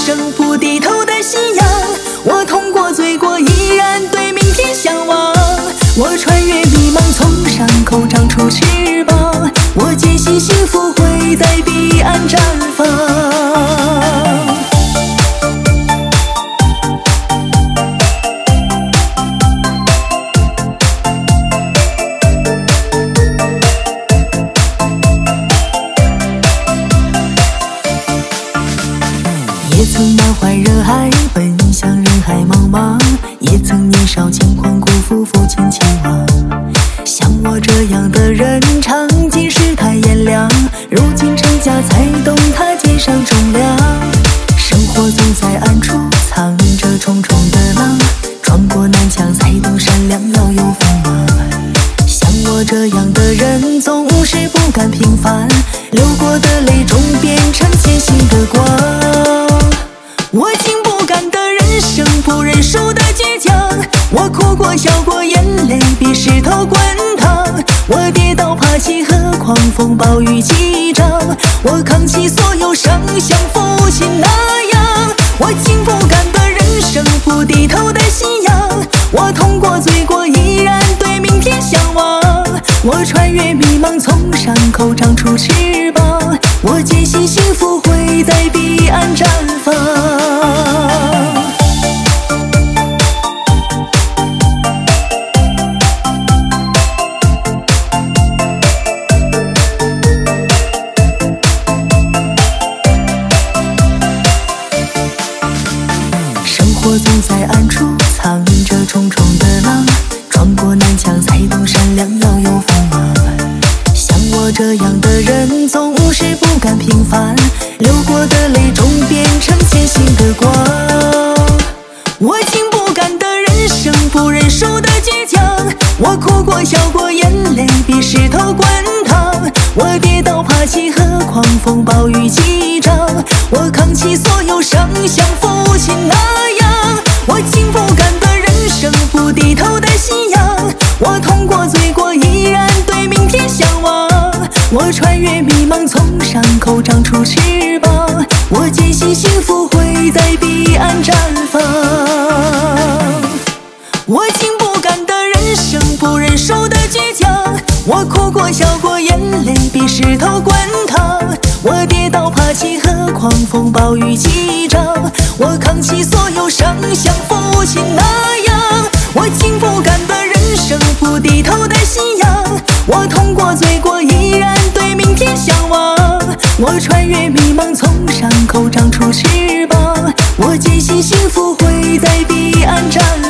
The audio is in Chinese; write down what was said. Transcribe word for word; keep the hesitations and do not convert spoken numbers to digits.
生不低头的信仰。我痛过醉过，依然对明天向往。我穿越迷茫，从伤口长出翅膀。我坚信幸福会在彼岸绽放。也曾满怀热爱，奔向人海茫茫，也曾年少轻狂，辜负父亲期望。像我这样的人，尝尽世态炎凉，如今成家才懂他肩上重量。生活总在暗处藏着重重的浪，撞过南墙才懂善良要有锋芒。像我这样的人，总是不甘平凡，流过的泪终变成前行的光。我竟不甘的人生，不认输的倔强。我哭过笑过，眼泪比石头滚烫。我跌倒爬起，何况风暴雨击掌。我扛起所有伤，像父亲那样。我竟不甘的人生，不低头的信仰。我痛过醉过，依然对明天向往。我穿越迷茫，从伤口长出翅膀。我坚信幸福会在彼岸绽放。生活总在暗处藏着重重的浪，撞过南墙才懂善良要有锋芒。像我这样的人，总是不甘平凡，流过的泪终变成前行的光。我竟不甘的人生，不认输的倔强。我哭过笑过，眼泪比石头滚烫。我跌倒爬起，何况风暴雨击掌。我扛起所有伤，像父亲那样。我竟不甘的人生，不低头的信仰。我痛过醉过，依然对明天向往。我穿越迷茫，从伤口长出翅膀。我坚信幸福会在彼岸绽放。我竟不甘的人生，不认输的倔强。我哭过笑过，眼泪比石头滚烫。我跌倒爬起，何况风暴雨击掌。我扛起所有伤，像父亲那样。我竟不甘的人生，不低头的信仰。我痛过醉过，依然对明天向往。我穿越迷茫，从伤口长出翅膀。我坚信幸福会在彼岸绽放。